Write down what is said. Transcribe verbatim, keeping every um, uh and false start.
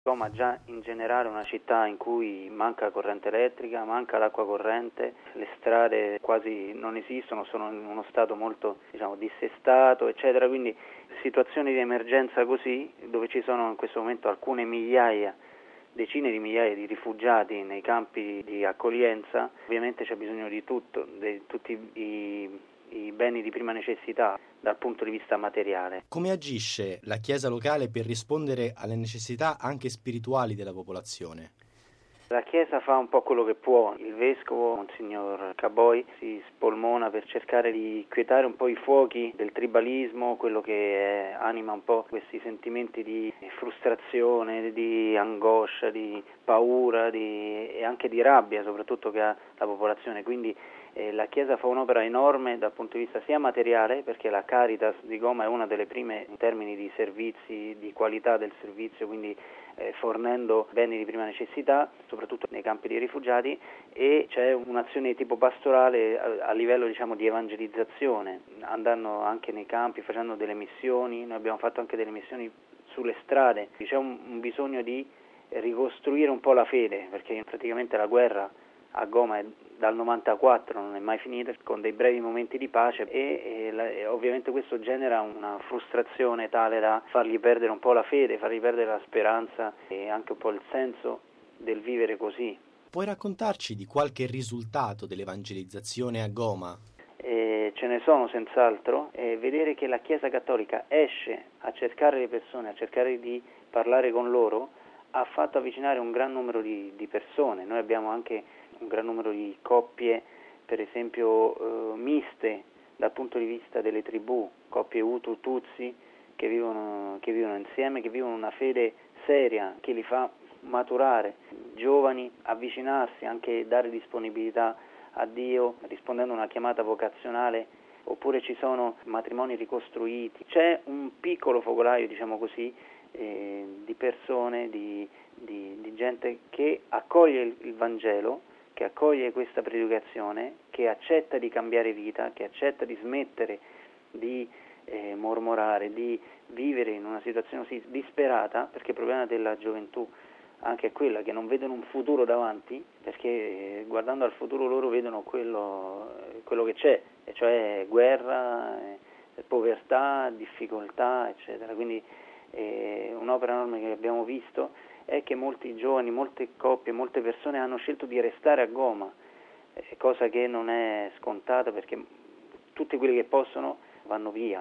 Roma già in generale è una città in cui manca corrente elettrica, manca l'acqua corrente, le strade quasi non esistono, sono in uno stato molto diciamo dissestato, eccetera, quindi situazioni di emergenza così, dove ci sono in questo momento alcune migliaia, decine di migliaia di rifugiati nei campi di accoglienza, ovviamente c'è bisogno di tutto, di tutti i, i beni di prima necessità dal punto di vista materiale. Come agisce la Chiesa locale per rispondere alle necessità anche spirituali della popolazione? La Chiesa fa un po' quello che può, il Vescovo, Monsignor Caboi, si spolmona per cercare di quietare un po' i fuochi del tribalismo, quello che è, anima un po' questi sentimenti di frustrazione, di angoscia, di paura di, e anche di rabbia soprattutto che ha la popolazione, quindi eh, la Chiesa fa un'opera enorme dal punto di vista sia materiale, perché la Caritas di Goma è una delle prime in termini di servizi, di qualità del servizio, quindi eh, fornendo beni di prima necessità, soprattutto nei campi dei rifugiati, e c'è un'azione tipo pastorale a, a livello diciamo di evangelizzazione, andando anche nei campi, facendo delle missioni, noi abbiamo fatto anche delle missioni sulle strade, c'è un, un bisogno di ricostruire un po' la fede, perché praticamente la guerra a Goma è dal novantaquattro, non è mai finita, con dei brevi momenti di pace e, e, la, e ovviamente questo genera una frustrazione tale da fargli perdere un po' la fede, fargli perdere la speranza e anche un po' il senso del vivere così. Puoi raccontarci di qualche risultato dell'evangelizzazione a Goma? E ce ne sono senz'altro, e vedere che la Chiesa Cattolica esce a cercare le persone, a cercare di parlare con loro, ha fatto avvicinare un gran numero di, di persone. Noi abbiamo anche un gran numero di coppie, per esempio eh, miste dal punto di vista delle tribù, coppie Hutu, Tutsi, che vivono, che vivono insieme, che vivono una fede seria, che li fa maturare, giovani, avvicinarsi, anche dare disponibilità a Dio, rispondendo a una chiamata vocazionale, oppure ci sono matrimoni ricostruiti. C'è un piccolo focolaio, diciamo così, eh, di persone, di, di, di gente che accoglie il, il Vangelo, che accoglie questa predicazione, che accetta di cambiare vita, che accetta di smettere di eh, mormorare, di vivere in una situazione così disperata, perché il problema della gioventù anche è quella che non vedono un futuro davanti, perché eh, guardando al futuro loro vedono quello, quello che c'è, e cioè guerra, eh, povertà, difficoltà, eccetera. Quindi eh, un'opera enorme che abbiamo visto è che molti giovani, molte coppie, molte persone hanno scelto di restare a Goma, eh, cosa che non è scontata, perché tutti quelli che possono vanno via.